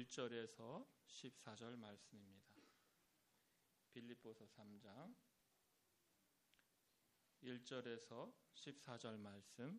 1절에서 14절 말씀입니다. 빌립보서 3장 1절에서 14절 말씀.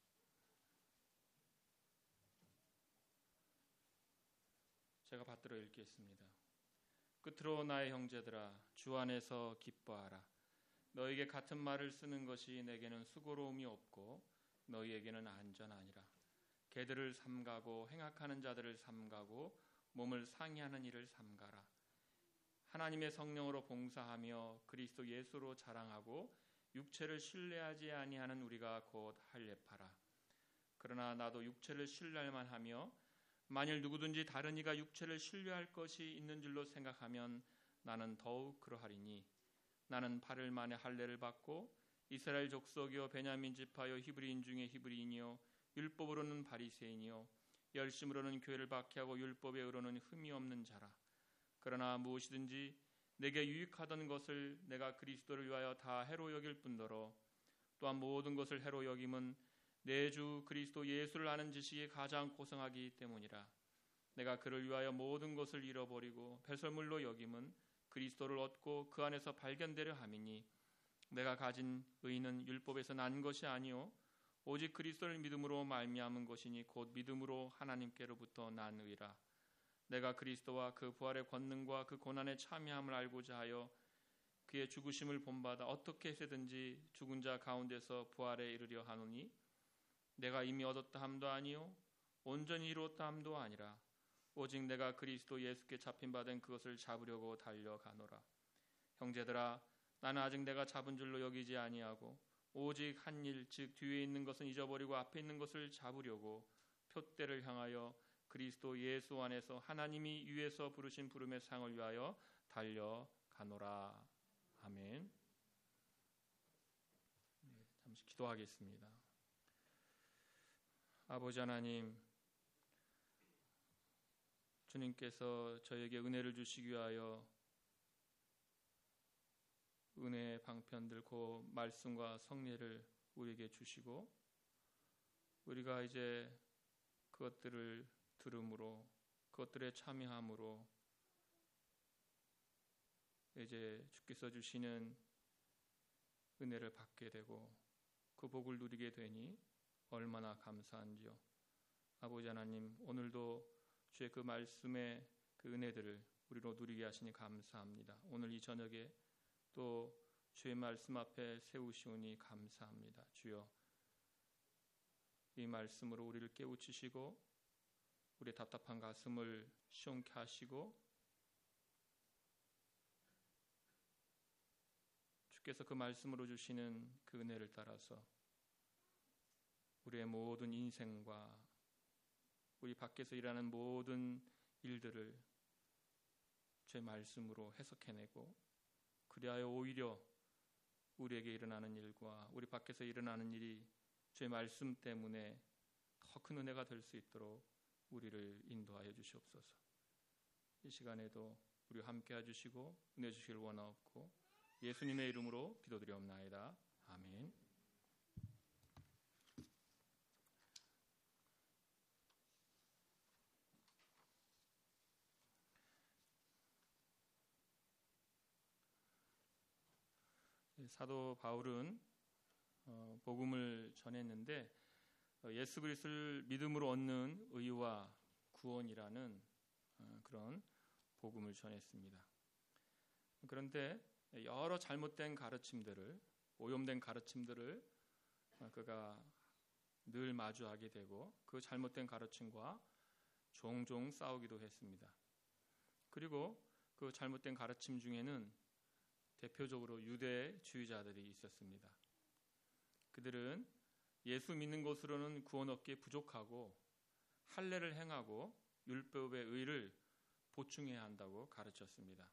제가 받들어 읽겠습니다. 끝으로 나의 형제들아, 주 안에서 기뻐하라. 너에게 같은 말을 쓰는 것이 내게는 수고로움이 없고 너희에게는 안전하니라. 개들을 삼가고 행악하는 자들을 삼가고 몸을 상해하는 일을 삼가라. 하나님의 성령으로 봉사하며 그리스도 예수로 자랑하고 육체를 신뢰하지 아니하는 우리가 곧 할례파라. 그러나 나도 육체를 신뢰할만 하며 만일 누구든지 다른 이가 육체를 신뢰할 것이 있는 줄로 생각하면 나는 더욱 그러하리니, 나는 8일 만에 할례를 받고 이스라엘 족속이요 베냐민 지파요 히브리인 중에 히브리인이요 율법으로는 바리새인이요 열심으로는 교회를 박해하고 율법에 의로는 흠이 없는 자라. 그러나 무엇이든지 내게 유익하던 것을 내가 그리스도를 위하여 다 해로 여길 뿐더러 또한 모든 것을 해로 여김은 내 주 그리스도 예수를 아는 지식이 가장 고상하기 때문이라. 내가 그를 위하여 모든 것을 잃어버리고 배설물로 여김은 그리스도를 얻고 그 안에서 발견되려 함이니, 내가 가진 의는 율법에서 난 것이 아니요 오직 그리스도를 믿음으로 말미암은 것이니 곧 믿음으로 하나님께로부터 난 의라. 내가 그리스도와 그 부활의 권능과 그 고난의 참여함을 알고자 하여 그의 죽으심을 본받아 어떻게 해서든지 죽은 자 가운데서 부활에 이르려 하노니, 내가 이미 얻었다 함도 아니요 온전히 이루었다 함도 아니라 오직 내가 그리스도 예수께 잡힌 바 된 그것을 잡으려고 달려가노라. 형제들아, 나는 아직 내가 잡은 줄로 여기지 아니하고 오직 한 일, 즉 뒤에 있는 것은 잊어버리고 앞에 있는 것을 잡으려고 표대를 향하여 그리스도 예수 안에서 하나님이 위에서 부르신 부름의 상을 위하여 달려가노라. 아멘. 잠시 기도하겠습니다. 아버지 하나님, 주님께서 저에게 은혜를 주시기 위하여 은혜의 방편들 그 말씀과 성례를 우리에게 주시고, 우리가 이제 그것들을 들음으로 그것들에 참여함으로 이제 주께서 주시는 은혜를 받게 되고 그 복을 누리게 되니 얼마나 감사한지요. 아버지 하나님, 오늘도 주의 그 말씀의 그 은혜들을 우리로 누리게 하시니 감사합니다. 오늘 이 저녁에 또 주의 말씀 앞에 세우시오니 감사합니다. 주여, 이 말씀으로 우리를 깨우치시고 우리의 답답한 가슴을 시원케 하시고 주께서 그 말씀으로 주시는 그 은혜를 따라서 우리의 모든 인생과 우리 밖에서 일하는 모든 일들을 주의 말씀으로 해석해내고, 그리하여 오히려 우리에게 일어나는 일과 우리 밖에서 일어나는 일이 주의 말씀 때문에 더 큰 은혜가 될 수 있도록 우리를 인도하여 주시옵소서. 이 시간에도 우리와 함께 해주시고 은혜 주시길 원하옵고 예수님의 이름으로 기도드리옵나이다. 아멘. 사도 바울은 복음을 전했는데 예수 그리스도를 믿음으로 얻는 의와 구원이라는 그런 복음을 전했습니다. 그런데 여러 잘못된 가르침들을, 오염된 가르침들을 그가 늘 마주하게 되고 그 잘못된 가르침과 종종 싸우기도 했습니다. 그리고 그 잘못된 가르침 중에는 대표적으로 유대주의자들이 있었습니다. 그들은 예수 믿는 것으로는 구원 얻기에 부족하고 할례를 행하고 율법의 의를 보충해야 한다고 가르쳤습니다.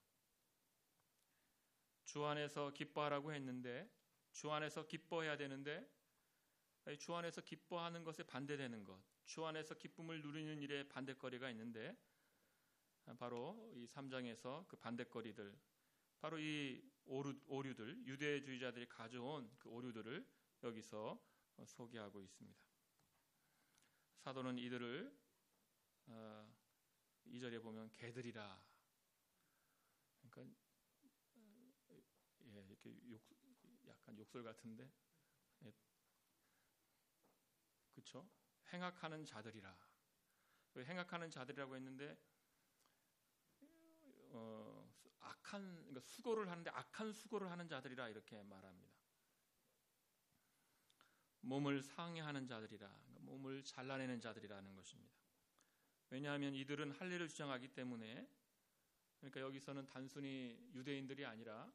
주 안에서 기뻐하라고 했는데, 주 안에서 기뻐해야 되는데 주 안에서 기뻐하는 것에 반대되는 것, 주 안에서 기쁨을 누리는 일에 반대거리가 있는데, 바로 이 3장에서 그 반대거리들, 바로 이 오류들, 유대주의자들이 가져온 그 오류들을 여기서 소개하고 있습니다. 사도는 이들을 2절 9절에 보면 개들이라. 그러니까 이렇게 약간 욕설 같은데, 그렇죠? 행악하는 자들이라. 행악하는 자들이라고 했는데 그러니까 수고를 하는데 악한 수고를 하는 자들이라 이렇게 말합니다. 몸을 상해하는 자들이라, 몸을 잘라내는 자들이라는 것입니다. 왜냐하면 이들은 할례를 주장하기 때문에, 그러니까 여기서는 단순히 유대인들이 아니라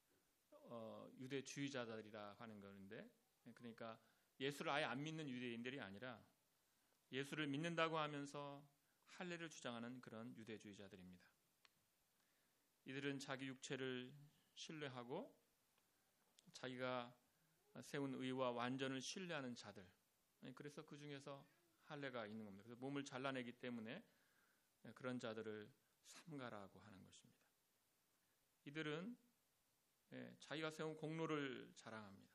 유대주의자들이라 하는 것인데, 그러니까 예수를 아예 안 믿는 유대인들이 아니라 예수를 믿는다고 하면서 할례를 주장하는 그런 유대주의자들입니다. 이들은 자기 육체를 신뢰하고 자기가 세운 의와 완전을 신뢰하는 자들, 그래서 그 중에서 할례가 있는 겁니다. 그래서 몸을 잘라내기 때문에 그런 자들을 삼가라고 하는 것입니다. 이들은 자기가 세운 공로를 자랑합니다.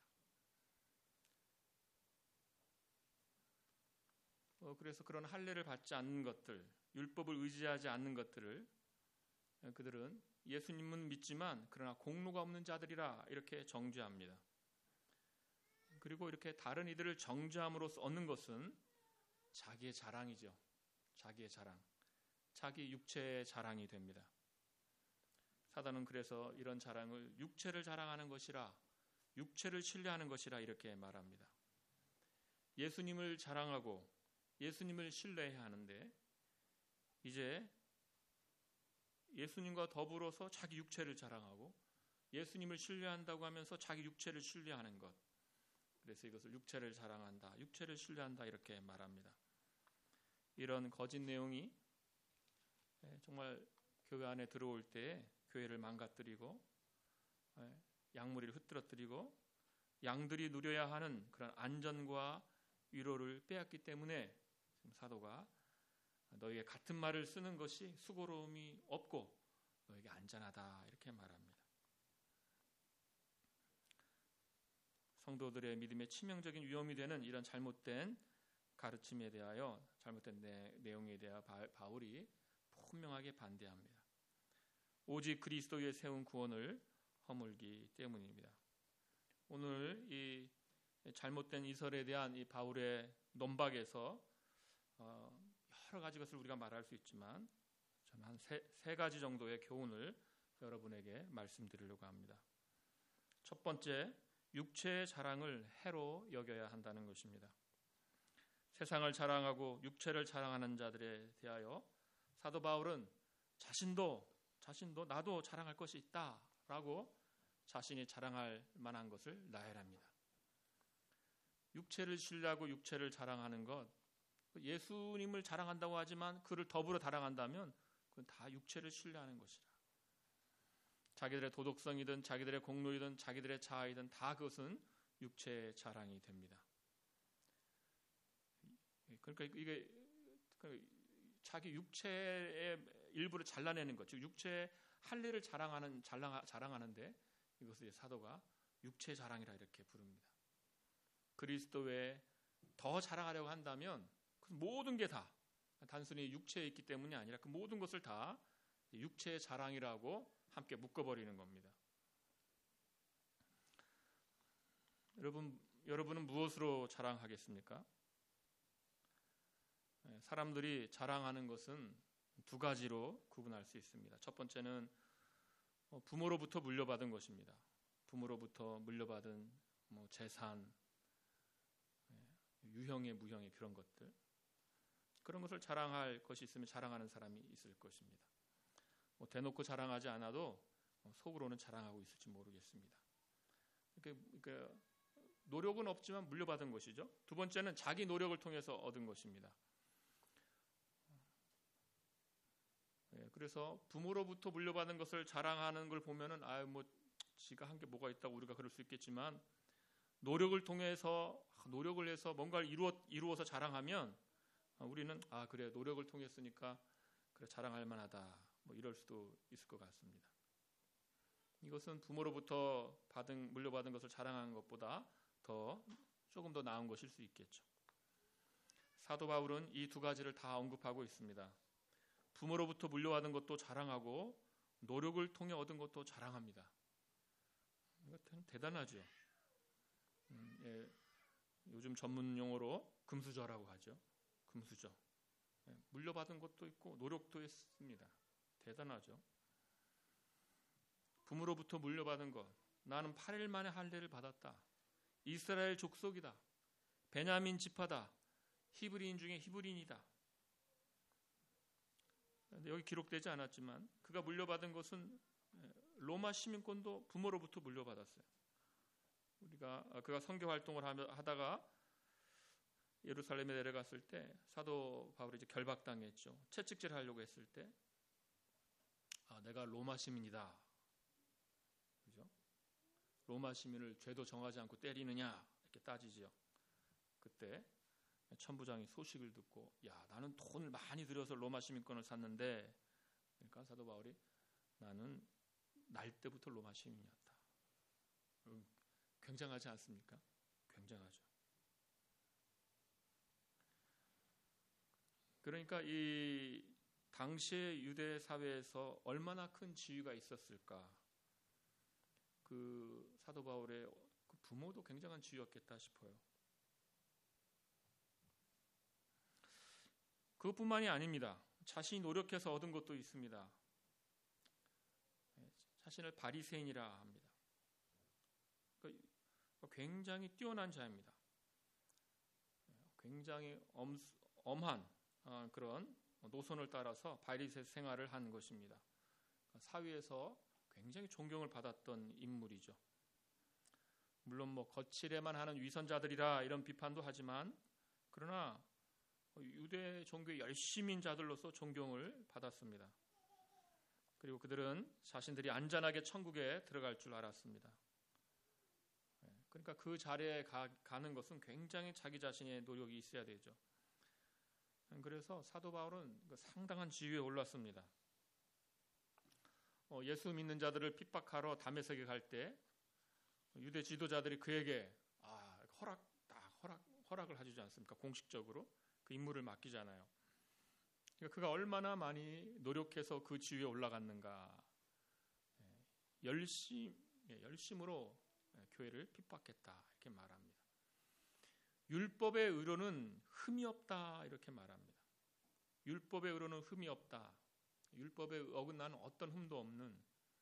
그래서 그런 할례를 받지 않는 것들, 율법을 의지하지 않는 것들을 그들은 예수님은 믿지만 그러나 공로가 없는 자들이라 이렇게 정죄합니다. 그리고 이렇게 다른 이들을 정죄함으로써 얻는 것은 자기의 자랑이죠. 자기의 자랑, 자기 육체의 자랑이 됩니다. 사단은 그래서 이런 자랑을 육체를 자랑하는 것이라, 육체를 신뢰하는 것이라 이렇게 말합니다. 예수님을 자랑하고 예수님을 신뢰해야 하는데, 이제 예수님과 더불어서 자기 육체를 자랑하고 예수님을 신뢰한다고 하면서 자기 육체를 신뢰하는 것, 그래서 이것을 육체를 자랑한다, 육체를 신뢰한다 이렇게 말합니다. 이런 거짓 내용이 정말 교회 안에 들어올 때 교회를 망가뜨리고 양무리를 흩뜨러뜨리고 양들이 누려야 하는 그런 안전과 위로를 빼앗기 때문에 지금 사도가 너희의 같은 말을 쓰는 것이 수고로움이 없고 너에게 안전하다 이렇게 말합니다. 성도들의 믿음에 치명적인 위험이 되는 이런 잘못된 가르침에 대하여, 잘못된 내용에 대하여 바울이 분명하게 반대합니다. 오직 그리스도에 세운 구원을 허물기 때문입니다. 오늘 이 잘못된 이설에 대한 이 바울의 논박에서 여러 가지 것을 우리가 말할 수 있지만 저는 한 세 가지 정도의 교훈을 여러분에게 말씀드리려고 합니다. 첫 번째, 육체의 자랑을 해로 여겨야 한다는 것입니다. 세상을 자랑하고 육체를 자랑하는 자들에 대하여 사도 바울은 자신도 나도 자랑할 것이 있다라고 자신이 자랑할 만한 것을 나열합니다. 육체를 신뢰하고 육체를 자랑하는 것, 예수님을 자랑한다고 하지만 그를 더불어 자랑한다면 그건 다 육체를 신뢰하는 것이라. 자기들의 도덕성이든 자기들의 공로이든 자기들의 자아이든 다 그것은 육체의 자랑이 됩니다. 그러니까 이게 자기 육체의 일부를 잘라내는 것, 즉 육체의 할례를 자랑하는데 이것을 사도가 육체 자랑이라 이렇게 부릅니다. 그리스도 외에 더 자랑하려고 한다면 그 모든 게 다 단순히 육체에 있기 때문이 아니라 그 모든 것을 다 육체의 자랑이라고 함께 묶어버리는 겁니다. 여러분은 무엇으로 자랑하겠습니까? 사람들이 자랑하는 것은 두 가지로 구분할 수 있습니다. 첫 번째는 부모로부터 물려받은 것입니다. 부모로부터 물려받은 재산, 유형의 무형의 그런 것들, 그런 것을 자랑할 것이 있으면 자랑하는 사람이 있을 것입니다. 대놓고 자랑하지 않아도 속으로는 자랑하고 있을지 모르겠습니다. 그러니까 노력은 없지만 물려받은 것이죠. 두 번째는 자기 노력을 통해서 얻은 것입니다. 그래서 부모로부터 물려받은 것을 자랑하는 걸 보면은 지가 한 게 뭐가 있다고 우리가 그럴 수 있겠지만, 노력을 해서 뭔가를 이루어서 자랑하면 우리는 그래 노력을 통했으니까 그래 자랑할 만하다 이럴 수도 있을 것 같습니다. 이것은 부모로부터 물려받은 것을 자랑하는 것보다 조금 더 나은 것일 수 있겠죠. 사도 바울은 이 두 가지를 다 언급하고 있습니다. 부모로부터 물려받은 것도 자랑하고 노력을 통해 얻은 것도 자랑합니다. 이것은 대단하죠. 예, 요즘 전문 용어로 금수저라고 하죠. 금수저. 예, 물려받은 것도 있고 노력도 했습니다. 대단하죠. 부모로부터 물려받은 것. 나는 8일 만에 할례를 받았다. 이스라엘 족속이다. 베냐민 지파다. 히브리인 중에 히브리인이다. 여기 기록되지 않았지만 그가 물려받은 것은 로마 시민권도 부모로부터 물려받았어요. 그가 선교 활동을 하다가 예루살렘에 내려갔을 때 사도 바울이 이제 결박당했죠. 채찍질 하려고 했을 때 내가 로마 시민이다. 그죠? 로마 시민을 죄도 정하지 않고 때리느냐 이렇게 따지죠. 그때 천부장이 소식을 듣고 나는 돈을 많이 들여서 로마 시민권을 샀는데, 그러니까 사도 바울이 나는 날 때부터 로마 시민이었다. 굉장하지 않습니까? 굉장하죠. 그러니까 이 당시의 유대 사회에서 얼마나 큰 지위가 있었을까. 그 사도 바울의 그 부모도 굉장한 지위였겠다 싶어요. 그것뿐만이 아닙니다. 자신이 노력해서 얻은 것도 있습니다. 자신을 바리새인이라 합니다. 굉장히 뛰어난 자입니다. 굉장히 엄한 그런 노선을 따라서 바리새 생활을 한 것입니다. 사회에서 굉장히 존경을 받았던 인물이죠. 물론 거칠에만 하는 위선자들이라 이런 비판도 하지만, 그러나 유대 종교의 열심인 자들로서 존경을 받았습니다. 그리고 그들은 자신들이 안전하게 천국에 들어갈 줄 알았습니다. 그러니까 그 자리에 가는 것은 굉장히 자기 자신의 노력이 있어야 되죠. 그래서 사도 바울은 상당한 지위에 올랐습니다. 예수 믿는 자들을 핍박하러 다메섹에 갈 때 유대 지도자들이 그에게 허락을 해주지 않습니까? 공식적으로 그 임무를 맡기잖아요. 그러니까 그가 얼마나 많이 노력해서 그 지위에 올라갔는가. 열심으로 교회를 핍박했다 이렇게 말합니다. 율법의 의로는 흠이 없다 이렇게 말합니다. 율법의 의로는 흠이 없다. 율법에 어긋나는 어떤 흠도 없는.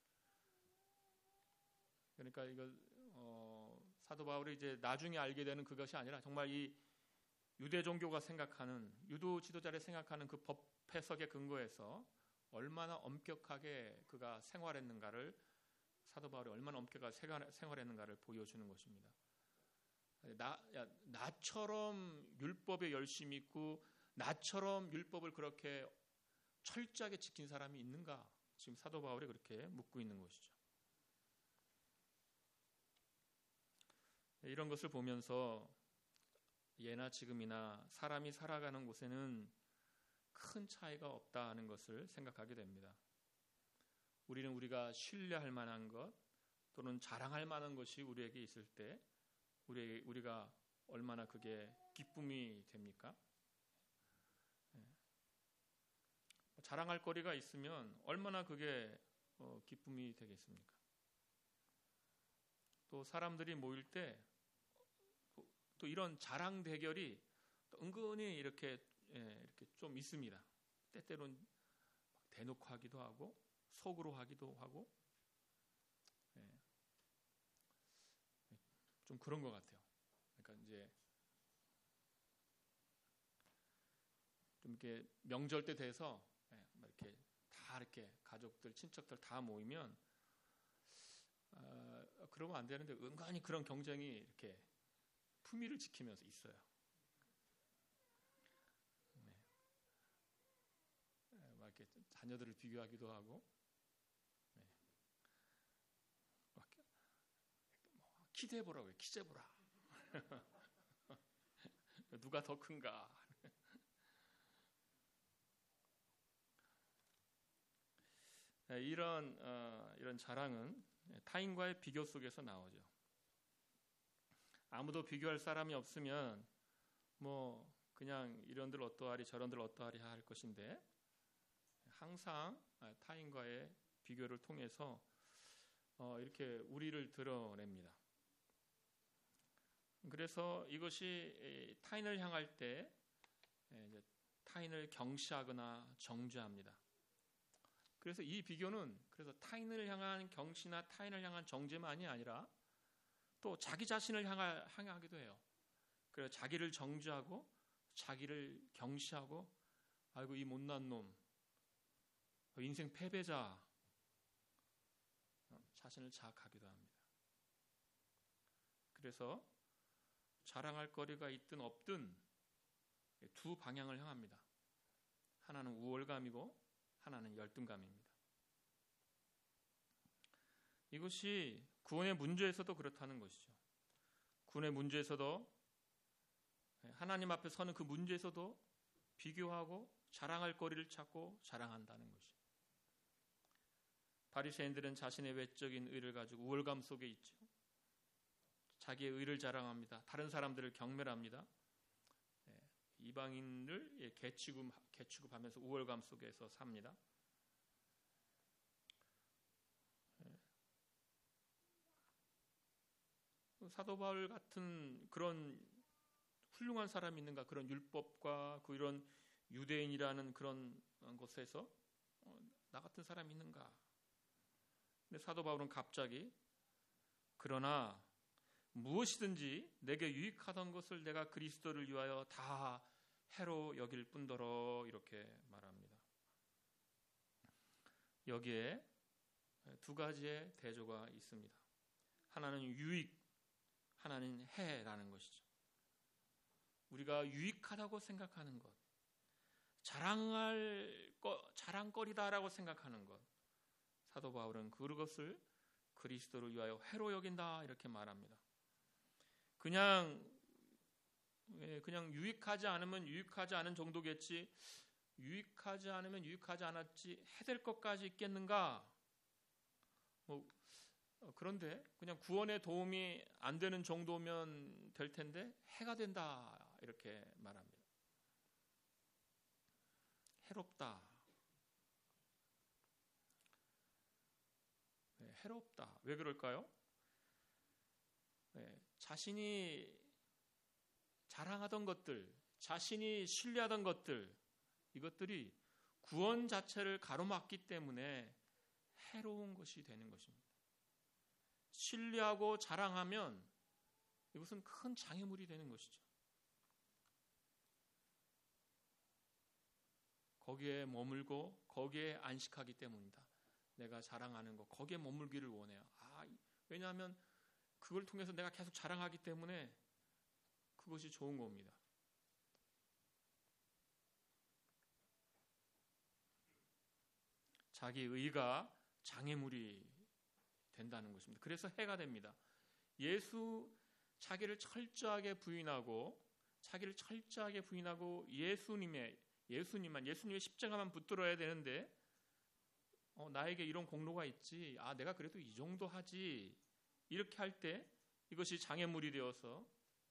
그러니까 이거 사도 바울이 이제 나중에 알게 되는 그것이 아니라 정말 이 유대 종교가 생각하는, 유도 지도자를 생각하는 그 법 해석의 근거에서 얼마나 엄격하게 그가 생활했는가를, 사도 바울이 얼마나 엄격하게 생활했는가를 보여주는 것입니다. 나처럼 율법에 열심히 있고 나처럼 율법을 그렇게 철저하게 지킨 사람이 있는가? 지금 사도 바울이 그렇게 묻고 있는 것이죠. 이런 것을 보면서 예나 지금이나 사람이 살아가는 곳에는 큰 차이가 없다는 것을 생각하게 됩니다. 우리는 우리가 신뢰할 만한 것 또는 자랑할 만한 것이 우리에게 있을 때 우리가 얼마나 그게 기쁨이 됩니까? 자랑할 거리가 있으면 얼마나 그게 기쁨이 되겠습니까? 또 사람들이 모일 때 또 이런 자랑 대결이 은근히 이렇게 좀 있습니다. 때때로는 대놓고 하기도 하고 속으로 하기도 하고 좀 그런 것 같아요. 그러니까 이제 좀 이렇게 명절 때 돼서 이렇게 다 이렇게 가족들, 친척들 다 모이면 그러면 안 되는데 은근히 그런 경쟁이 이렇게 품위를 지키면서 있어요. 막 이렇게 자녀들을 비교하기도 하고, 키 재보라고요. 키 재보라. 누가 더 큰가. 이런 자랑은 타인과의 비교 속에서 나오죠. 아무도 비교할 사람이 없으면 그냥 이런들 어떠하리 저런들 어떠하리 할 것인데, 항상 타인과의 비교를 통해서 이렇게 우리를 드러냅니다. 그래서 이것이 타인을 향할 때 타인을 경시하거나 정죄합니다. 그래서 이 비교는 그래서 타인을 향한 경시나 타인을 향한 정죄만이 아니라 또 자기 자신을 향하기도 해요. 그래서 자기를 정죄하고 자기를 경시하고 아이고 이 못난 놈, 인생 패배자, 자신을 자학하기도 합니다. 그래서 자랑할 거리가 있든 없든 두 방향을 향합니다. 하나는 우월감이고 하나는 열등감입니다. 이것이 구원의 문제에서도 그렇다는 것이죠. 구원의 문제에서도 하나님 앞에 서는 그 문제에서도 비교하고 자랑할 거리를 찾고 자랑한다는 것이죠. 바리새인들은 자신의 외적인 의를 가지고 우월감 속에 있죠. 자기의 의를 자랑합니다. 다른 사람들을 경멸합니다. 이방인을 개취급하면서 우월감 속에서 삽니다. 사도 바울 같은 그런 훌륭한 사람이 있는가? 그런 율법과 그런 유대인이라는 그런 곳에서 나 같은 사람이 있는가? 근데 사도 바울은 갑자기 그러나 무엇이든지 내게 유익하던 것을 내가 그리스도를 위하여 다 해로 여길 뿐더러 이렇게 말합니다. 여기에 두 가지의 대조가 있습니다. 하나는 유익, 하나는 해라는 것이죠. 우리가 유익하다고 생각하는 것, 자랑거리다라고 생각하는 것, 사도 바울은 그것을 그리스도를 위하여 해로 여긴다 이렇게 말합니다. 그냥 유익하지 않으면 유익하지 않은 정도겠지, 유익하지 않으면 유익하지 않았지 해될 것까지 있겠는가? 그런데 그냥 구원에 도움이 안 되는 정도면 될 텐데 해가 된다 이렇게 말합니다. 해롭다. 해롭다. 왜 그럴까요? 자신이 자랑하던 것들, 자신이 신뢰하던 것들, 이것들이 구원 자체를 가로막기 때문에 해로운 것이 되는 것입니다. 신뢰하고 자랑하면 이것은 큰 장애물이 되는 것이죠. 거기에 머물고 거기에 안식하기 때문이다. 내가 자랑하는 거 거기에 머물기를 원해요. 왜냐하면 그걸 통해서 내가 계속 자랑하기 때문에 그것이 좋은 겁니다. 자기 의가 장애물이 된다는 것입니다. 그래서 해가 됩니다. 자기를 철저하게 부인하고 예수님의 십자가만 붙들어야 되는데 나에게 이런 공로가 있지. 내가 그래도 이 정도 하지. 이렇게 할 때 이것이 장애물이 되어서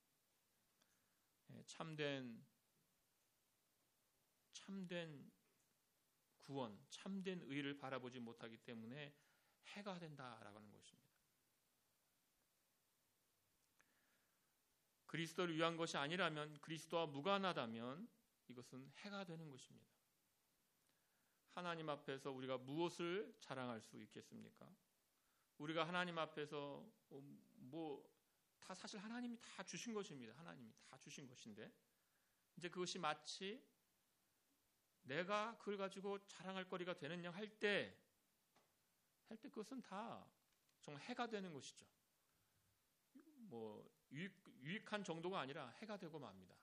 참된 구원, 참된 의를 바라보지 못하기 때문에 해가 된다라고 하는 것입니다. 그리스도를 위한 것이 아니라면, 그리스도와 무관하다면 이것은 해가 되는 것입니다. 하나님 앞에서 우리가 무엇을 자랑할 수 있겠습니까? 우리가 하나님 앞에서 사실 하나님이 다 주신 것입니다. 하나님이 다 주신 것인데 이제 그것이 마치 내가 그걸 가지고 자랑할 거리가 되느냐 할 때 그것은 다 정말 해가 되는 것이죠. 유익한 정도가 아니라 해가 되고 맙니다.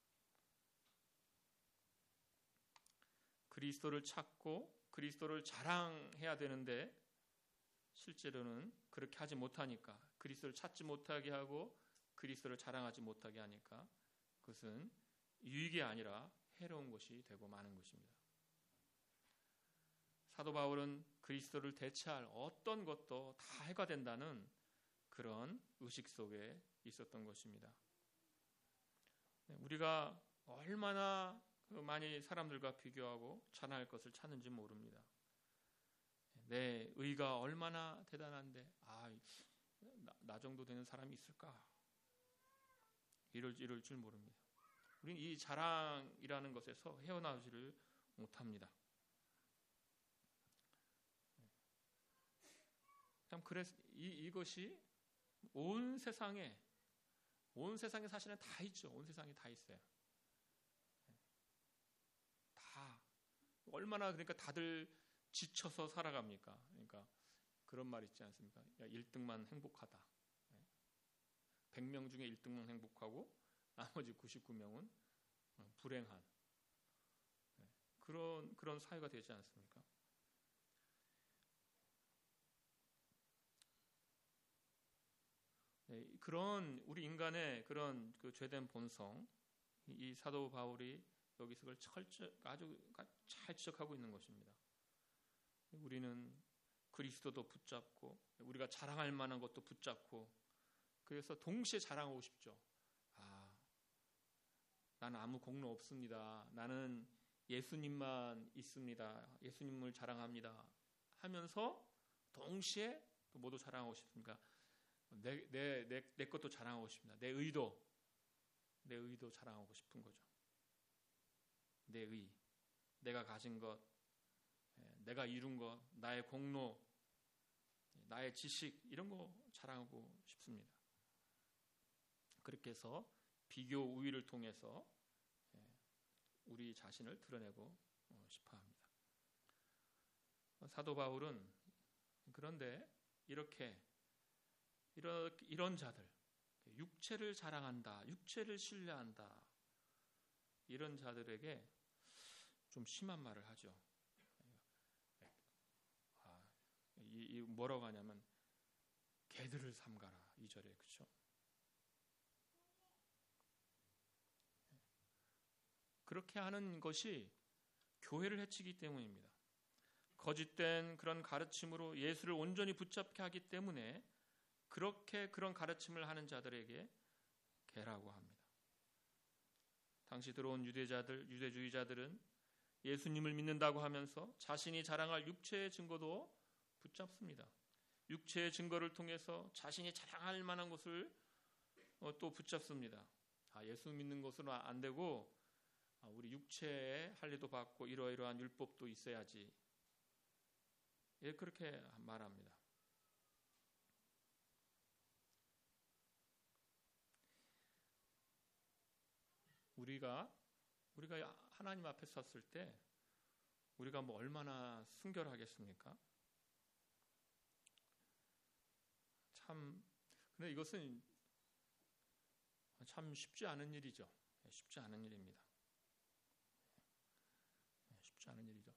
그리스도를 찾고 그리스도를 자랑해야 되는데 실제로는 그렇게 하지 못하니까, 그리스도를 찾지 못하게 하고 그리스도를 자랑하지 못하게 하니까 그것은 유익이 아니라 해로운 것이 되고 마는 것입니다. 사도 바울은 그리스도를 대체할 어떤 것도 다 해가 된다는 그런 의식 속에 있었던 것입니다. 우리가 얼마나 많이 사람들과 비교하고 자랑할 것을 찾는지 모릅니다. 내 의가 얼마나 대단한데 나 정도 되는 사람이 있을까? 이럴 줄 모릅니다. 우리는 이 자랑이라는 것에서 헤어나오지를 못합니다. 참 그래서 이것이 온 세상에 사실은 다 있죠. 온 세상에 다 있어요. 다 얼마나 그러니까 다들 지쳐서 살아갑니까? 그러니까 그런 말 있지 않습니까? 1등만 행복하다. 100명 중에 1등만 행복하고 나머지 99명은 불행한 그런 사회가 되지 않습니까? 그런 우리 인간의 그런 그 죄된 본성, 이 사도 바울이 여기서 그걸 아주 잘 지적하고 있는 것입니다. 우리는 그리스도도 붙잡고 우리가 자랑할 만한 것도 붙잡고 그래서 동시에 자랑하고 싶죠. 나는 아무 공로 없습니다. 나는 예수님만 있습니다. 예수님을 자랑합니다. 하면서 동시에 또 모두 자랑하고 싶습니까? 내 것도 자랑하고 싶습니다. 내 의도 자랑하고 싶은 거죠. 내 의, 내가 가진 것, 내가 이룬 것, 나의 공로, 나의 지식 이런 거 자랑하고 싶습니다. 그렇게 해서 비교 우위를 통해서 우리 자신을 드러내고 싶어합니다. 사도 바울은 그런데 이런 자들, 육체를 자랑한다, 육체를 신뢰한다 이런 자들에게 좀 심한 말을 하죠. 이 뭐라고 하냐면 개들을 삼가라 2절에 그렇죠. 그렇게 하는 것이 교회를 해치기 때문입니다. 거짓된 그런 가르침으로 예수를 온전히 붙잡게 하기 때문에 그런 가르침을 하는 자들에게 개라고 합니다. 당시 들어온 유대주의자들은 예수님을 믿는다고 하면서 자신이 자랑할 육체의 증거도 붙잡습니다. 육체의 증거를 통해서 자신이 자랑할 만한 것을 또 붙잡습니다. 예수 믿는 것은 안 되고 우리 육체의 할례도 받고 이러이러한 율법도 있어야지. 그렇게 말합니다. 우리가 하나님 앞에 섰을 때 우리가 뭐 얼마나 순결하겠습니까? 근데 이것은 참 쉽지 않은 일이죠. 쉽지 않은 일입니다. 쉽지 않은 일이죠.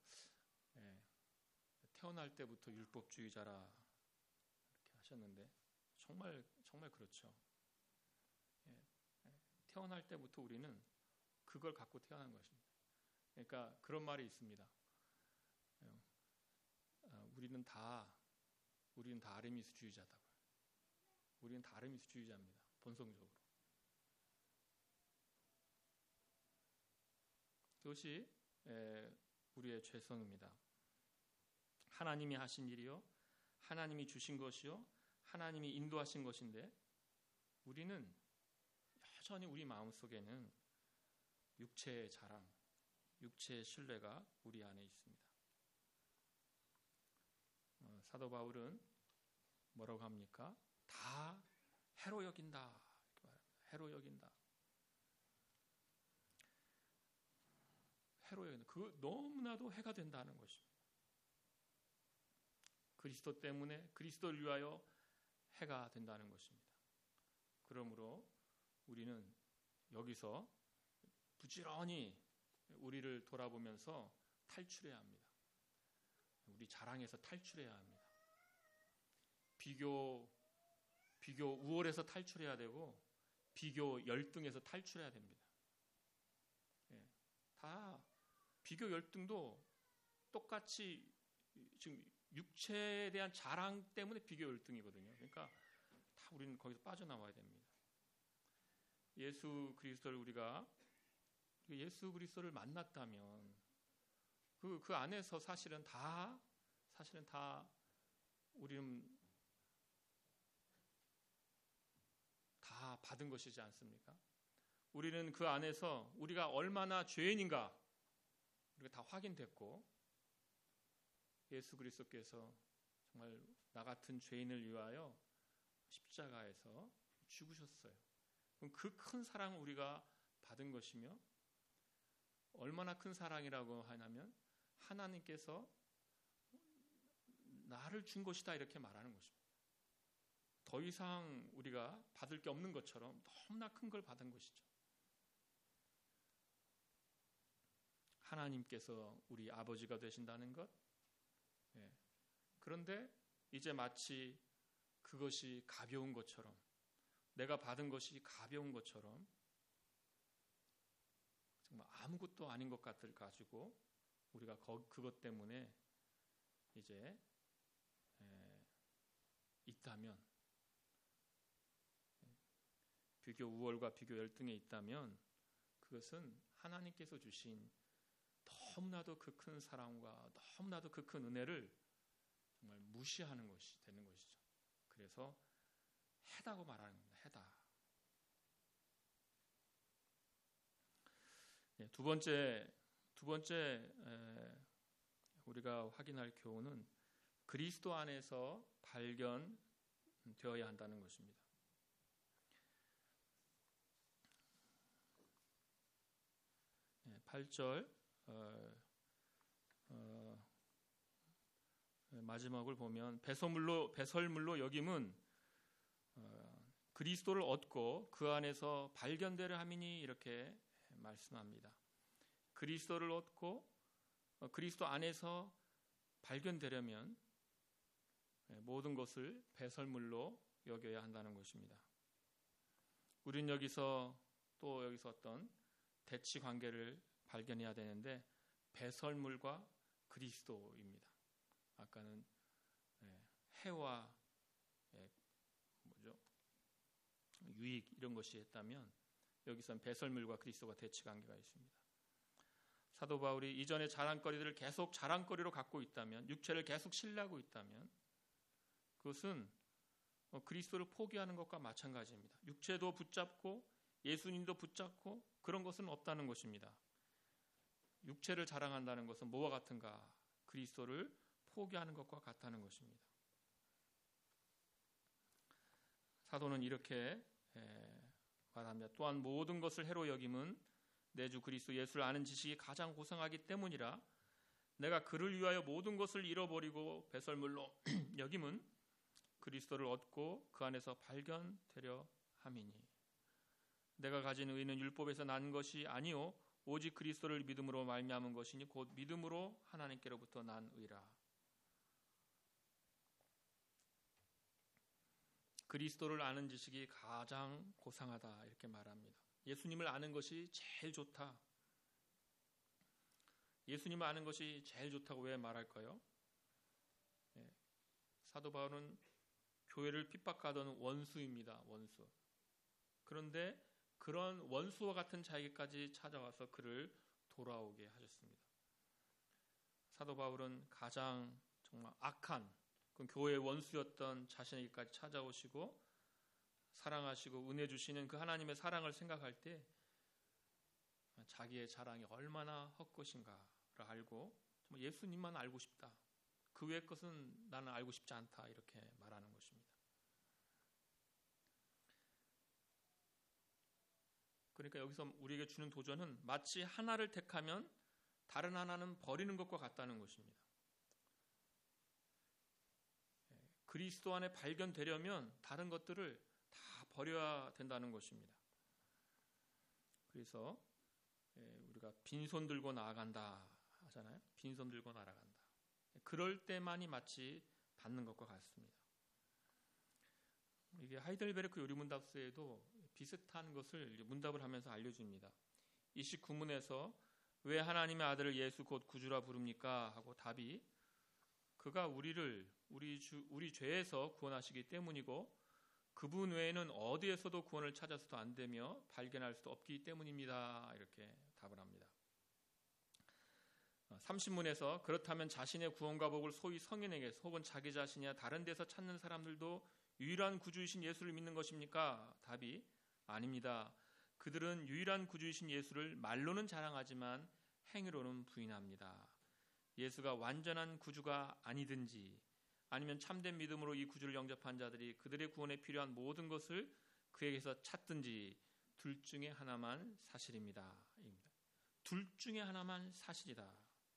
태어날 때부터 율법주의자라 이렇게 하셨는데 정말 그렇죠. 태어날 때부터 우리는 그걸 갖고 태어난 것입니다. 그러니까 그런 말이 있습니다. 우리는 다 아르미스주의자다. 우리는 다 아르미스주의자입니다. 본성적으로. 그것이 우리의 죄성입니다. 하나님이 하신 일이요, 하나님이 주신 것이요, 하나님이 인도하신 것인데 우리는 여전히 우리 마음속에는 육체의 자랑, 육체의 신뢰가 우리 안에 있습니다. 사도 바울은 뭐라고 합니까? 다 해로 여긴다. 이렇게 말합니다. 해로 여긴다. 해로 여긴다. 그 너무나도 해가 된다는 것입니다. 그리스도 때문에 그리스도를 위하여 해가 된다는 것입니다. 그러므로 우리는 여기서 부지런히 우리를 돌아보면서 탈출해야 합니다. 우리 자랑에서 탈출해야 합니다. 비교 우월에서 탈출해야 되고 비교 열등에서 탈출해야 됩니다. 다 비교 열등도 똑같이 지금 육체에 대한 자랑 때문에 비교 열등이거든요. 그러니까 다 우리는 거기서 빠져나와야 됩니다. 예수 그리스도를 우리가 예수 그리스도를 만났다면 그 안에서 사실은 다 우리는 다 받은 것이지 않습니까? 우리는 그 안에서 우리가 얼마나 죄인인가 우리가 다 확인됐고, 예수 그리스도께서 정말 나 같은 죄인을 위하여 십자가에서 죽으셨어요. 그럼 그 큰 사랑을 우리가 받은 것이며, 얼마나 큰 사랑이라고 하냐면 하나님께서 나를 준 것이다 이렇게 말하는 것입니다. 더 이상 우리가 받을 게 없는 것처럼 너무나 큰 걸 받은 것이죠. 하나님께서 우리 아버지가 되신다는 것. 그런데 이제 마치 그것이 가벼운 것처럼, 내가 받은 것이 가벼운 것처럼, 정말 아무것도 아닌 것 가지고 우리가 그것 때문에 이제 있다면, 비교 우월과 비교 열등에 있다면, 그것은 하나님께서 주신 너무나도 그 큰 사랑과 너무나도 그 큰 은혜를 정말 무시하는 것이 되는 것이죠. 그래서 해다고 말하는 겁니다. 해다. 두 번째 우리가 확인할 교훈은 그리스도 안에서 발견되어야 한다는 것입니다. 8절 마지막을 보면 배설물로 여김은 그리스도를 얻고 그 안에서 발견되려 함이니 이렇게 말씀합니다. 그리스도를 얻고 그리스도 안에서 발견되려면 모든 것을 배설물로 여겨야 한다는 것입니다. 우린 여기서 어떤 대치 관계를 발견해야 되는데, 배설물과 그리스도입니다. 아까는 해와 유익 이런 것이 했다면, 여기서는 배설물과 그리스도가 대치 관계가 있습니다. 사도 바울이 이전의 자랑거리들을 계속 자랑거리로 갖고 있다면, 육체를 계속 신뢰하고 있다면, 그것은 그리스도를 포기하는 것과 마찬가지입니다. 육체도 붙잡고 예수님도 붙잡고 그런 것은 없다는 것입니다. 육체를 자랑한다는 것은 뭐와 같은가? 그리스도를 포기하는 것과 같다는 것입니다. 사도는 이렇게 말합니다. 또한 모든 것을 해로 여김은 내 주 그리스도 예수를 아는 지식이 가장 고상하기 때문이라. 내가 그를 위하여 모든 것을 잃어버리고 배설물로 여김은 그리스도를 얻고 그 안에서 발견되려 함이니. 내가 가진 의는 율법에서 난 것이 아니요 오직 그리스도를 믿음으로 말미암은 것이니 곧 믿음으로 하나님께로부터 난 의라. 그리스도를 아는 지식이 가장 고상하다 이렇게 말합니다. 예수님을 아는 것이 제일 좋다. 예수님을 아는 것이 제일 좋다고 왜 말할까요? 사도 바울은 교회를 핍박하던 원수입니다. 원수. 그런데 그런 원수와 같은 자에게까지 찾아와서 그를 돌아오게 하셨습니다. 사도 바울은 가장 정말 악한 그 교회의 원수였던 자신에게까지 찾아오시고 사랑하시고 은혜 주시는 그 하나님의 사랑을 생각할 때 자기의 자랑이 얼마나 헛것인가를 알고 정말 예수님만 알고 싶다. 그 외의 것은 나는 알고 싶지 않다 이렇게 말하는 것입니다. 그러니까 여기서 우리에게 주는 도전은 마치 하나를 택하면 다른 하나는 버리는 것과 같다는 것입니다. 그리스도 안에 발견되려면 다른 것들을 다 버려야 된다는 것입니다. 그래서 우리가 빈손 들고 나아간다 하잖아요. 빈손 들고 나아간다. 그럴 때만이 마치 받는 것과 같습니다. 이게 하이델베르크 요리문답서에도 비슷한 것을 문답을 하면서 알려줍니다. 29문에서 왜 하나님의 아들을 예수 곧 구주라 부릅니까? 하고 답이 그가 우리를 우리 죄에서 구원하시기 때문이고 그분 외에는 어디에서도 구원을 찾아서도 안 되며 발견할 수도 없기 때문입니다. 이렇게 답을 합니다. 30문에서 그렇다면 자신의 구원과 복을 소위 성인에게서 혹은 자기 자신이나 다른 데서 찾는 사람들도 유일한 구주이신 예수를 믿는 것입니까? 답이 아닙니다. 그들은 유일한 구주이신 예수를 말로는 자랑하지만 행위로는 부인합니다. 예수가 완전한 구주가 아니든지 아니면 참된 믿음으로 이 구주를 영접한 자들이 그들의 구원에 필요한 모든 것을 그에게서 찾든지 둘 중에 하나만 사실입니다. 둘 중에 하나만 사실이다.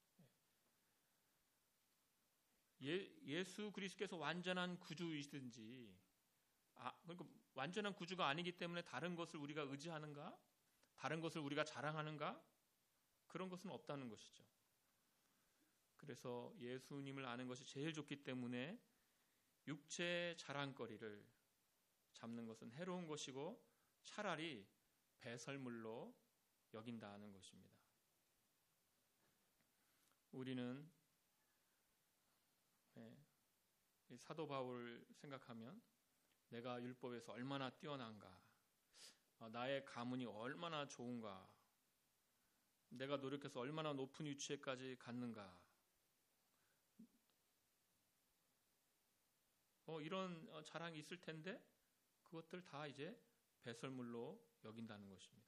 예수 그리스도께서 완전한 구주이시든지 그러니까 완전한 구주가 아니기 때문에 다른 것을 우리가 의지하는가? 다른 것을 우리가 자랑하는가? 그런 것은 없다는 것이죠. 그래서 예수님을 아는 것이 제일 좋기 때문에 육체의 자랑거리를 잡는 것은 해로운 것이고 차라리 배설물로 여긴다는 것입니다. 우리는 사도 바울을 생각하면 내가 율법에서 얼마나 뛰어난가, 나의 가문이 얼마나 좋은가, 내가 노력해서 얼마나 높은 위치에까지 갔는가, 이런 자랑이 있을 텐데 그것들 다 이제 배설물로 여긴다는 것입니다.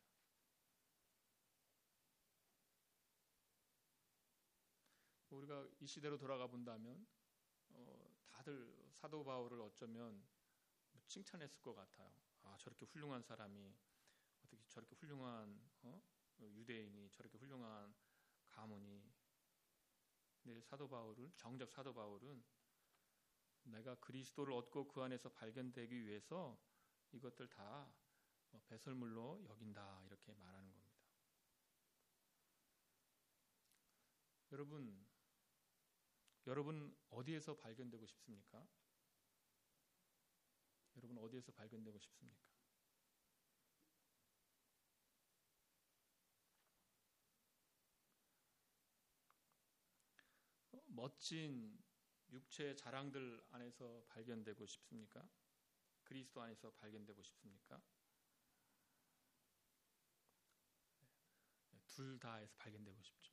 우리가 이 시대로 돌아가 본다면 다들 사도 바울을 어쩌면 칭찬했을 것 같아요. 저렇게 훌륭한 사람이 어떻게 저렇게 훌륭한 유대인이 저렇게 훌륭한 가문이. 근데 정작 사도 바울은 내가 그리스도를 얻고 그 안에서 발견되기 위해서 이것들 다 배설물로 여긴다 이렇게 말하는 겁니다. 여러분 어디에서 발견되고 싶습니까? 여러분 어디에서 발견되고 싶습니까? 멋진 육체의 자랑들 안에서 발견되고 싶습니까? 그리스도 안에서 발견되고 싶습니까? 둘 다에서 발견되고 싶죠.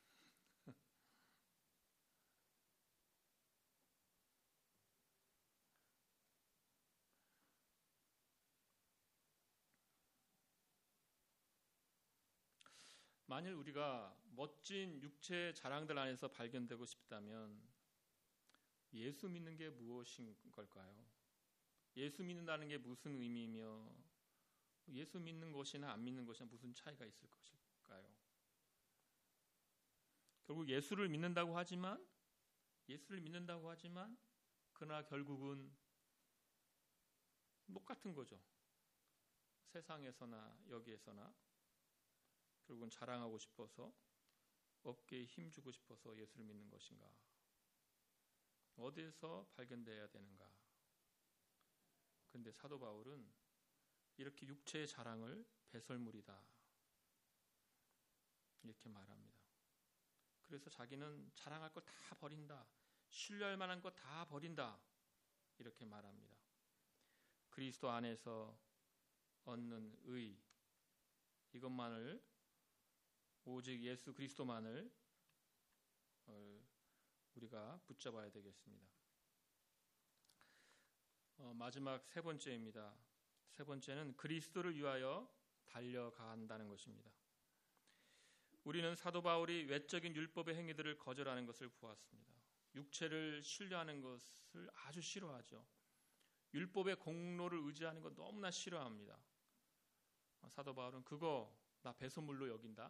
만일 우리가 멋진 육체의 자랑들 안에서 발견되고 싶다면 예수 믿는 게 무엇인 걸까요? 예수 믿는다는 게 무슨 의미이며 예수 믿는 것이나 안 믿는 것이나 무슨 차이가 있을 것일까요? 결국 예수를 믿는다고 하지만 그러나 결국은 똑같은 거죠. 세상에서나 여기에서나 결국은 자랑하고 싶어서 어깨에 힘주고 싶어서 예수를 믿는 것인가? 어디에서 발견되어야 되는가? 그런데 사도 바울은 이렇게 육체의 자랑을 배설물이다 이렇게 말합니다. 그래서 자기는 자랑할 것 다 버린다, 신뢰할 만한 것 다 버린다 이렇게 말합니다. 그리스도 안에서 얻는 의, 이것만을 오직 예수 그리스도만을 우리가 붙잡아야 되겠습니다. 마지막 세 번째입니다. 세 번째는 그리스도를 위하여 달려간다는 것입니다. 우리는 사도 바울이 외적인 율법의 행위들을 거절하는 것을 보았습니다. 육체를 신뢰하는 것을 아주 싫어하죠. 율법의 공로를 의지하는 것 너무나 싫어합니다. 사도 바울은 그거 나 배설물로 여긴다.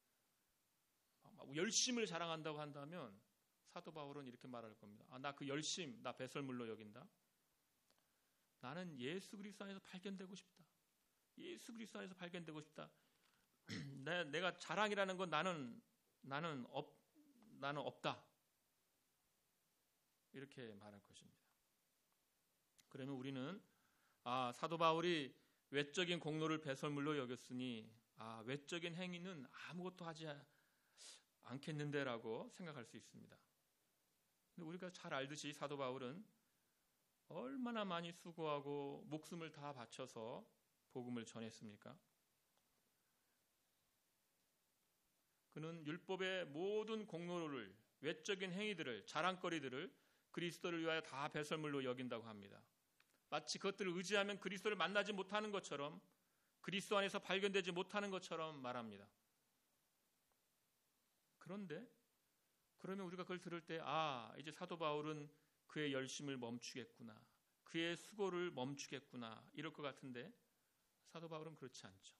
열심을 자랑한다고 한다면 사도 바울은 이렇게 말할 겁니다. 나 그 열심 나 배설물로 여긴다. 나는 예수 그리스도 안에서 발견되고 싶다. 예수 그리스도 안에서 발견되고 싶다. 내가 자랑이라는 건 나는 없다. 이렇게 말할 것입니다. 그러면 우리는 사도 바울이 외적인 공로를 배설물로 여겼으니 외적인 행위는 아무것도 하지 않겠는데라고 생각할 수 있습니다. 근데 우리가 잘 알듯이 사도 바울은 얼마나 많이 수고하고 목숨을 다 바쳐서 복음을 전했습니까? 그는 율법의 모든 공로를, 외적인 행위들을, 자랑거리들을 그리스도를 위하여 다 배설물로 여긴다고 합니다. 마치 그것들을 의지하면 그리스도를 만나지 못하는 것처럼, 그리스도 안에서 발견되지 못하는 것처럼 말합니다. 그런데 그러면 우리가 그걸 들을 때 이제 사도 바울은 그의 열심을 멈추겠구나, 그의 수고를 멈추겠구나 이럴 것 같은데 사도 바울은 그렇지 않죠.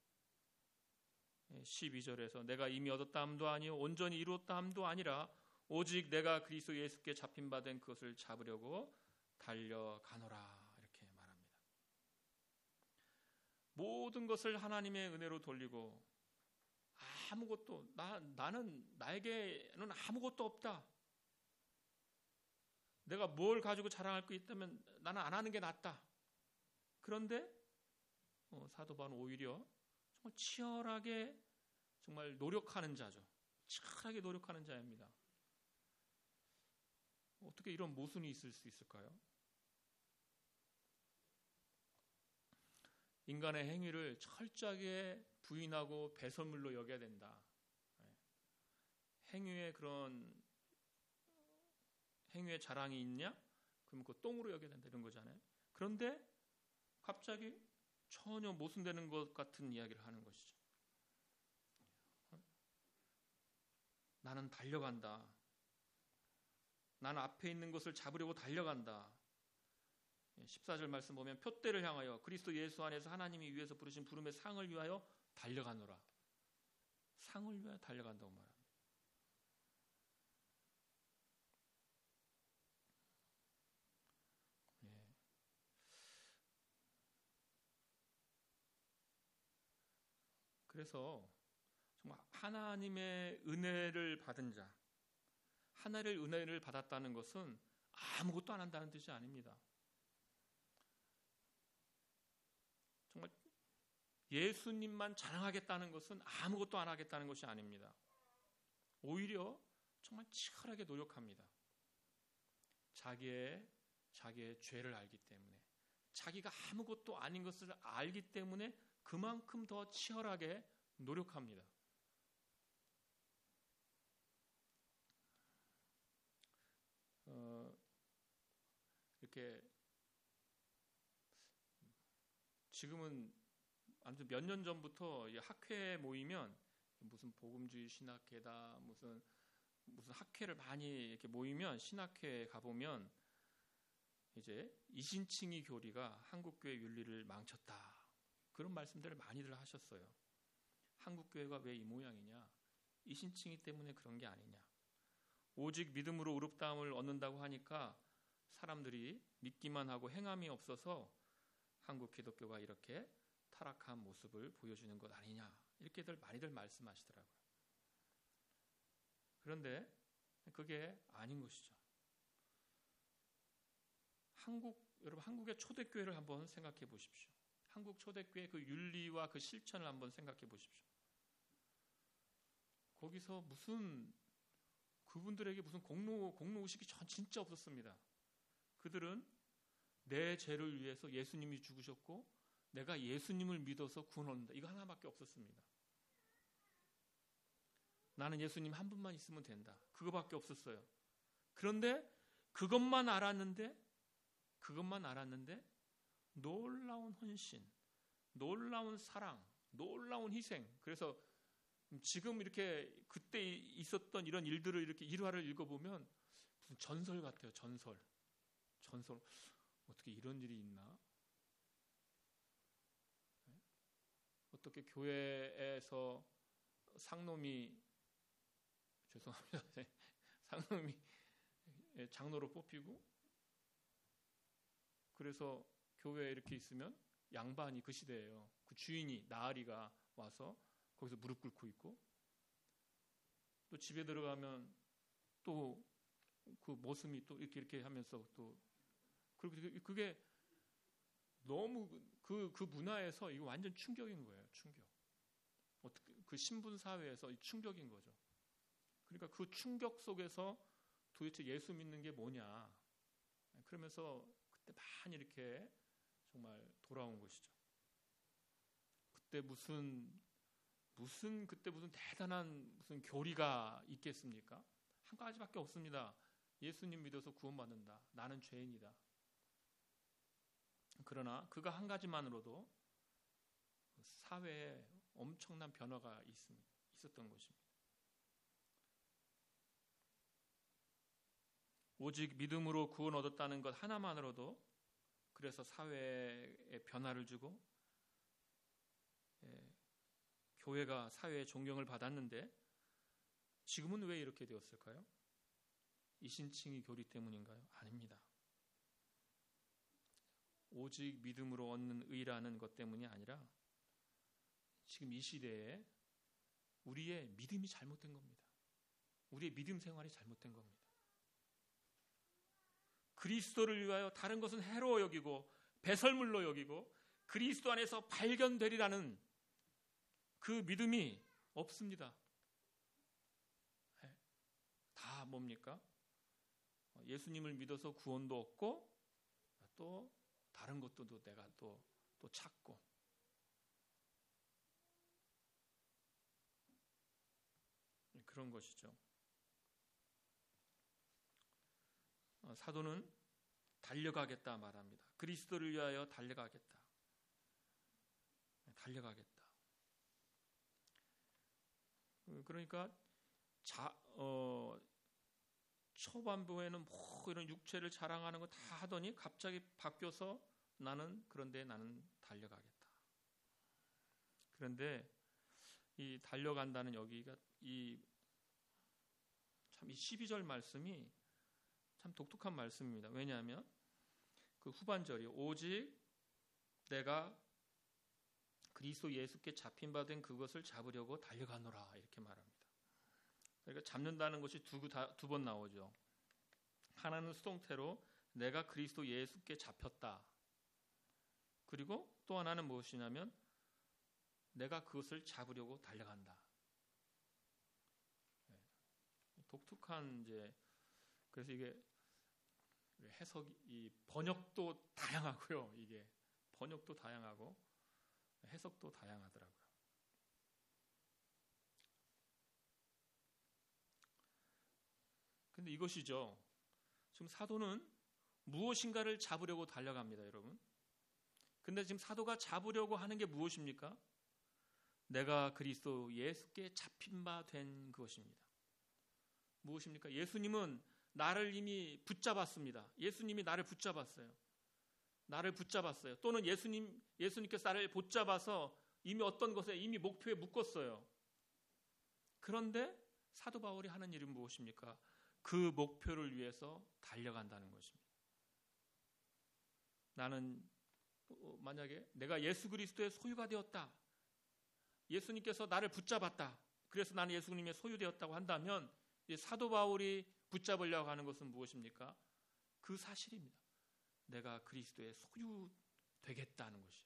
12절에서 내가 이미 얻었다 함도 아니요 온전히 이루었다 함도 아니라 오직 내가 그리스도 예수께 잡힌 바 된 그것을 잡으려고 달려가노라 이렇게 말합니다. 모든 것을 하나님의 은혜로 돌리고 아무것도 나에게는 아무것도 없다. 내가 뭘 가지고 자랑할 거 있다면 나는 안 하는 게 낫다. 그런데 사도 바울은 오히려 정말 치열하게 정말 노력하는 자죠. 치열하게 노력하는 자입니다. 어떻게 이런 모순이 있을 수 있을까요? 인간의 행위를 철저하게 부인하고 배설물로 여겨야 된다. 행위의 자랑이 있냐? 그럼 그 똥으로 여겨야 된다 이런 거잖아요. 그런데 갑자기 전혀 모순되는 것 같은 이야기를 하는 것이죠. 나는 달려간다. 나는 앞에 있는 것을 잡으려고 달려간다. 14절 말씀 보면 표대를 향하여 그리스도 예수 안에서 하나님이 위에서 부르신 부름의 상을 위하여 달려가노라. 상을 위하여 달려간다고 말합니다. 그래서 정말 하나님의 은혜를 받은 자, 하나님의 은혜를 받았다는 것은 아무것도 안 한다는 뜻이 아닙니다. 정말 예수님만 자랑하겠다는 것은 아무것도 안 하겠다는 것이 아닙니다. 오히려 정말 치열하게 노력합니다. 자기의 죄를 알기 때문에, 자기가 아무것도 아닌 것을 알기 때문에 그만큼 더 치열하게 노력합니다. 이렇게 지금은 아무튼 몇 년 전부터 학회 모이면 무슨 복음주의 신학회다, 무슨 학회를 많이 이렇게 모이면 신학회에 가보면 이제 이신칭의 교리가 한국교회 윤리를 망쳤다. 그런 말씀들을 많이들 하셨어요. 한국교회가 왜 이 모양이냐? 이신칭의 때문에 그런 게 아니냐? 오직 믿음으로 의롭다함을 얻는다고 하니까 사람들이 믿기만 하고 행함이 없어서 한국 기독교가 이렇게 타락한 모습을 보여주는 것 아니냐? 이렇게들 많이들 말씀하시더라고요. 그런데 그게 아닌 것이죠. 여러분 한국의 초대교회를 한번 생각해 보십시오. 한국 초대교회 그 윤리와 그 실천을 한번 생각해 보십시오. 거기서 그분들에게 무슨 공로의식이 진짜 없었습니다. 그들은 내 죄를 위해서 예수님이 죽으셨고 내가 예수님을 믿어서 구원 얻는다. 이거 하나밖에 없었습니다. 나는 예수님 한 분만 있으면 된다. 그거밖에 없었어요. 그런데 그것만 알았는데 놀라운 헌신, 놀라운 사랑, 놀라운 희생. 그래서 지금 이렇게 그때 있었던 이런 일들을 이렇게 일화를 읽어보면 무슨 전설 같아요. 전설. 어떻게 이런 일이 있나? 어떻게 교회에서 상놈이 장로로 뽑히고, 그래서 교회에 이렇게 있으면 양반이, 그 시대예요, 그 주인이 나으리가 와서 거기서 무릎 꿇고 있고, 또 집에 들어가면 또 그 모습이 또 이렇게 하면서 또 그게 너무 그 문화에서 이거 완전 충격인 거예요. 충격. 어떻게 그 신분 사회에서 충격인 거죠. 그러니까 그 충격 속에서 도대체 예수 믿는 게 뭐냐? 그러면서 그때 많이 이렇게 정말 돌아온 것이죠. 그때 무슨 그때 무슨 대단한 무슨 교리가 있겠습니까? 한 가지밖에 없습니다. 예수님 믿어서 구원받는다. 나는 죄인이다. 그러나 그거 한 가지만으로도 사회에 엄청난 변화가 있었던 것입니다. 오직 믿음으로 구원 얻었다는 것 하나만으로도 그래서 사회에 변화를 주고 교회가 사회의 존경을 받았는데 지금은 왜 이렇게 되었을까요? 이신칭의 교리 때문인가요? 아닙니다. 오직 믿음으로 얻는 의라는 것 때문이 아니라 지금 이 시대에 우리의 믿음이 잘못된 겁니다. 우리의 믿음 생활이 잘못된 겁니다. 그리스도를 위하여 다른 것은 해로 여기고 배설물로 여기고 그리스도 안에서 발견되리라는 그 믿음이 없습니다. 다 뭡니까? 예수님을 믿어서 구원도 얻고 또 다른 것도 내가 또 찾고 그런 것이죠. 사도는 달려가겠다 말합니다. 그리스도를 위하여 달려가겠다. 그러니까 초반부에는 뭐 이런 육체를 자랑하는 거 다 하더니 갑자기 바뀌어서 나는 달려가겠다. 그런데 이 달려간다는 여기가 이 12절 말씀이 참 독특한 말씀입니다. 왜냐하면 그 후반절이 오직 내가 그리스도 예수께 잡힌 바 된 그것을 잡으려고 달려가노라 이렇게 말합니다. 그러니까 잡는다는 것이 두 번 나오죠. 하나는 수동태로 내가 그리스도 예수께 잡혔다. 그리고 또 하나는 무엇이냐면 내가 그것을 잡으려고 달려간다. 독특한 그래서 이게 해석이 번역도 다양하고요. 이게 번역도 다양하고 해석도 다양하더라고요. 근데 이것이죠. 지금 사도는 무엇인가를 잡으려고 달려갑니다, 여러분. 근데 지금 사도가 잡으려고 하는 게 무엇입니까? 내가 그리스도 예수께 잡힌 바 된 그것입니다. 무엇입니까? 예수님은 나를 이미 붙잡았습니다. 예수님이 나를 붙잡았어요. 또는 예수님께서 나를 붙잡아서 이미 어떤 것에 이미 목표에 묶었어요. 그런데 사도 바울이 하는 일은 무엇입니까? 그 목표를 위해서 달려간다는 것입니다. 나는 만약에 내가 예수 그리스도의 소유가 되었다. 예수님께서 나를 붙잡았다. 그래서 나는 예수님의 소유되었다고 한다면 사도 바울이 붙잡으려고 하는 것은 무엇입니까? 그 사실입니다. 내가 그리스도의 소유 되겠다는 것이.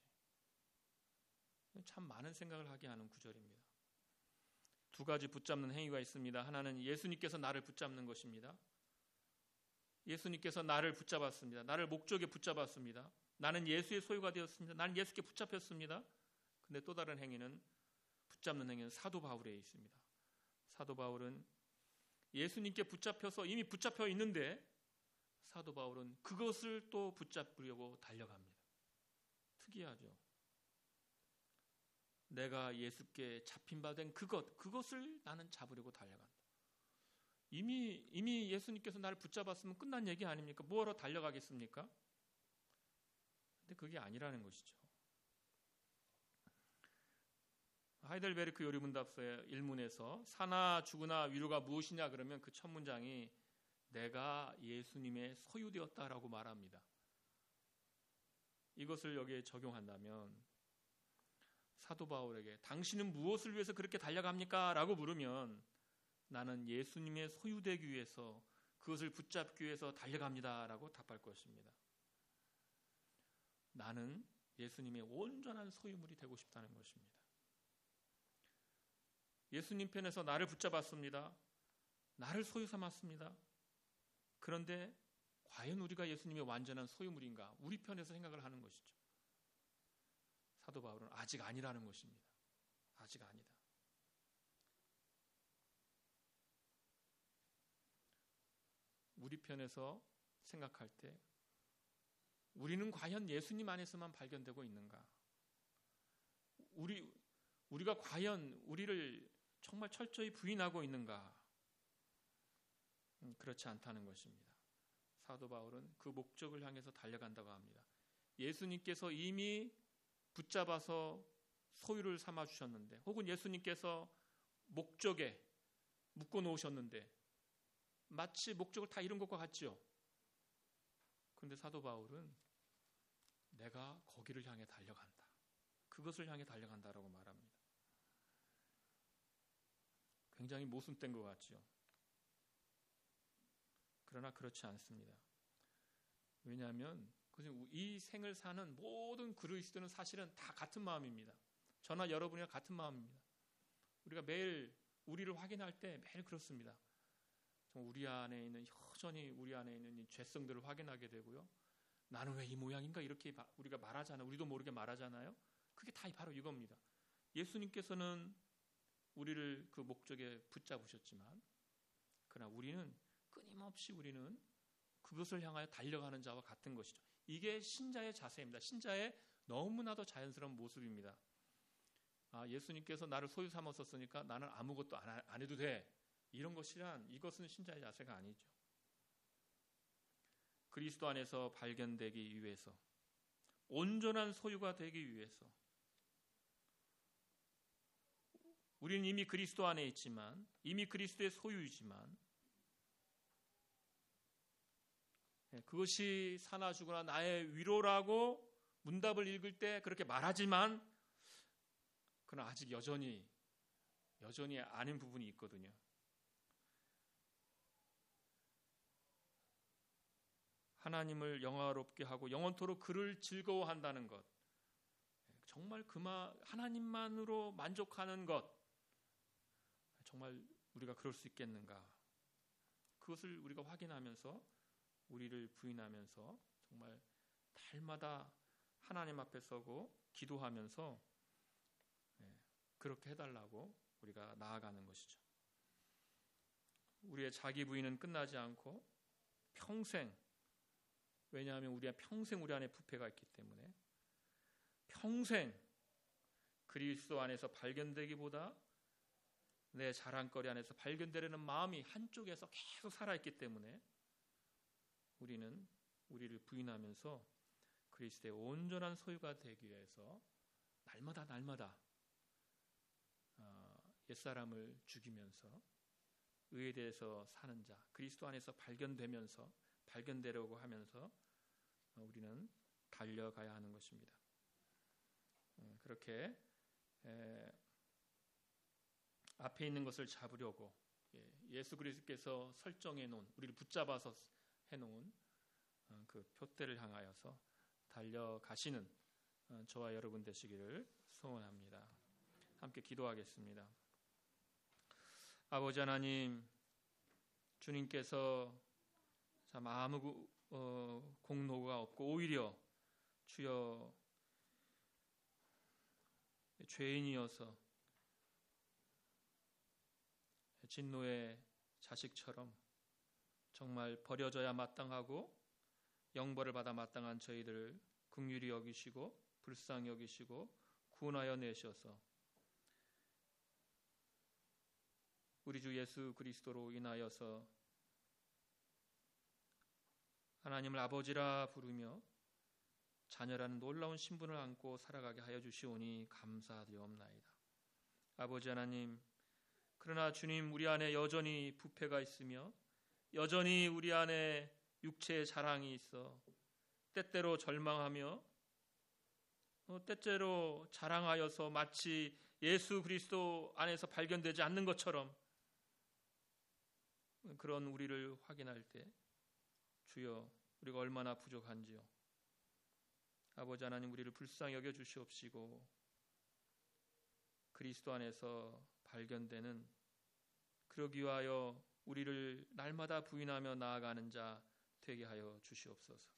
참 많은 생각을 하게 하는 구절입니다. 두 가지 붙잡는 행위가 있습니다. 하나는 예수님께서 나를 붙잡는 것입니다. 예수님께서 나를 붙잡았습니다. 나를 목적에 붙잡았습니다. 나는 예수의 소유가 되었습니다. 나는 예수께 붙잡혔습니다. 근데 또 다른 행위는 붙잡는 행위는 사도 바울에 있습니다. 사도 바울은 예수님께 붙잡혀서 이미 붙잡혀 있는데 사도 바울은 그것을 또 붙잡으려고 달려갑니다. 특이하죠. 내가 예수께 잡힌 바 된 그것을 나는 잡으려고 달려간다. 이미 예수님께서 나를 붙잡았으면 끝난 얘기 아닙니까? 뭐하러 달려가겠습니까? 근데 그게 아니라는 것이죠. 하이델베르크 요리문답서의 1문에서 사나 죽으나 위로가 무엇이냐 그러면 그 첫 문장이 내가 예수님의 소유되었다라고 말합니다. 이것을 여기에 적용한다면 사도 바울에게 당신은 무엇을 위해서 그렇게 달려갑니까? 라고 물으면 나는 예수님의 소유되기 위해서 그것을 붙잡기 위해서 달려갑니다 라고 답할 것입니다. 나는 예수님의 온전한 소유물이 되고 싶다는 것입니다. 예수님 편에서 나를 붙잡았습니다. 나를 소유 삼았습니다. 그런데 과연 우리가 예수님의 완전한 소유물인가? 우리 편에서 생각을 하는 것이죠. 사도 바울은 아직 아니라는 것입니다. 아직 아니다. 우리 편에서 생각할 때 우리는 과연 예수님 안에서만 발견되고 있는가? 우리가 과연 우리를 정말 철저히 부인하고 있는가? 그렇지 않다는 것입니다. 사도 바울은 그 목적을 향해서 달려간다고 합니다. 예수님께서 이미 붙잡아서 소유를 삼아 주셨는데, 혹은 예수님께서 목적에 묶어 놓으셨는데 마치 목적을 다 이룬 것과 같죠. 그런데 사도 바울은 내가 거기를 향해 달려간다, 그것을 향해 달려간다라고 말합니다. 굉장히 모순된 것 같죠. 그러나 그렇지 않습니다. 왜냐하면 이 생을 사는 모든 그리스도는 사실은 다 같은 마음입니다. 저나 여러분이랑 같은 마음입니다. 우리가 매일 우리를 확인할 때 매일 그렇습니다. 여전히 우리 안에 있는 이 죄성들을 확인하게 되고요. 나는 왜 이 모양인가 이렇게 우리가 말하잖아요. 우리도 모르게 말하잖아요. 그게 다 바로 이겁니다. 예수님께서는 우리를 그 목적에 붙잡으셨지만, 그러나 끊임없이 우리는 그것을 향하여 달려가는 자와 같은 것이죠. 이게 신자의 자세입니다. 신자의 너무나도 자연스러운 모습입니다. 예수님께서 나를 소유 삼았었으니까 나는 아무것도 안 해도 돼, 이것은 신자의 자세가 아니죠. 그리스도 안에서 발견되기 위해서, 온전한 소유가 되기 위해서, 우리는 이미 그리스도 안에 있지만, 이미 그리스도의 소유이지만, 그것이 사나 죽으나 나의 위로라고 문답을 읽을 때 그렇게 말하지만, 그러나 아직 여전히 아닌 부분이 있거든요. 하나님을 영화롭게 하고 영원토록 그를 즐거워한다는 것, 정말 하나님만으로 만족하는 것, 정말 우리가 그럴 수 있겠는가? 그것을 우리가 확인하면서, 우리를 부인하면서 정말 날마다 하나님 앞에 서고 기도하면서 그렇게 해달라고 우리가 나아가는 것이죠. 우리의 자기 부인은 끝나지 않고 평생, 왜냐하면 우리 안에 부패가 있기 때문에 평생 그리스도 안에서 발견되기보다 내 자랑거리 안에서 발견되려는 마음이 한쪽에서 계속 살아있기 때문에 우리는 우리를 부인하면서 그리스도의 온전한 소유가 되기 위해서 날마다 옛사람을 죽이면서 의에 대해서 사는 자, 그리스도 안에서 발견되려고 하면서 우리는 달려가야 하는 것입니다. 그렇게 앞에 있는 것을 잡으려고 예수 그리스도께서 설정해 놓은, 우리를 붙잡아서 해놓은 그 표대를 향하여서 달려가시는 저와 여러분 되시기를 소원합니다. 함께 기도하겠습니다. 아버지 하나님, 주님께서 참 아무 공로가 없고 오히려 주여 죄인이어서 진노의 자식처럼 정말 버려져야 마땅하고 영벌을 받아 마땅한 저희들을 긍휼히 여기시고 불쌍히 여기시고 구원하여 내셔서 우리 주 예수 그리스도로 인하여서 하나님을 아버지라 부르며 자녀라는 놀라운 신분을 안고 살아가게 하여 주시오니 감사드리옵나이다. 아버지 하나님, 그러나 주님, 우리 안에 여전히 부패가 있으며 여전히 우리 안에 육체의 자랑이 있어 때때로 절망하며 때때로 자랑하여서 마치 예수 그리스도 안에서 발견되지 않는 것처럼 그런 우리를 확인할 때 주여 우리가 얼마나 부족한지요. 아버지 하나님, 우리를 불쌍히 여겨 주시옵시고 그리스도 안에서 발견되는, 그러기 위하여 우리를 날마다 부인하며 나아가는 자 되게 하여 주시옵소서.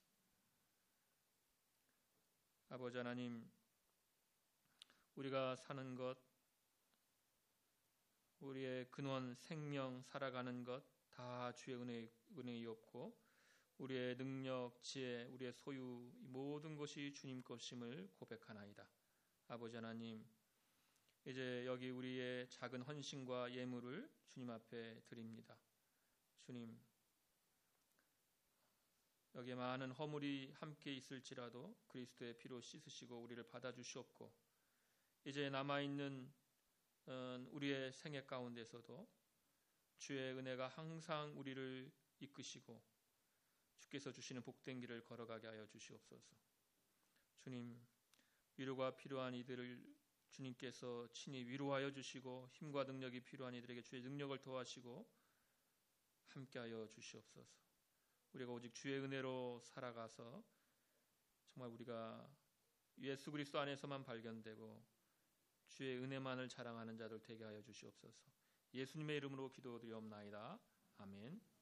아버지 하나님, 우리가 사는 것, 우리의 근원 생명 살아가는 것 다 주의 은혜이었고 우리의 능력, 지혜, 우리의 소유 모든 것이 주님 것임을 고백하나이다. 아버지 하나님, 이제 여기 우리의 작은 헌신과 예물을 주님 앞에 드립니다. 주님, 여기에 많은 허물이 함께 있을지라도 그리스도의 피로 씻으시고 우리를 받아주시옵고 이제 남아있는 우리의 생애 가운데서도 주의 은혜가 항상 우리를 이끄시고 주께서 주시는 복된 길을 걸어가게 하여 주시옵소서. 주님, 위로가 필요한 이들을 주님께서 친히 위로하여 주시고 힘과 능력이 필요한 이들에게 주의 능력을 더하시고 함께하여 주시옵소서. 우리가 오직 주의 은혜로 살아가서 정말 우리가 예수 그리스도 안에서만 발견되고 주의 은혜만을 자랑하는 자들 되게 하여 주시옵소서. 예수님의 이름으로 기도드리옵나이다. 아멘.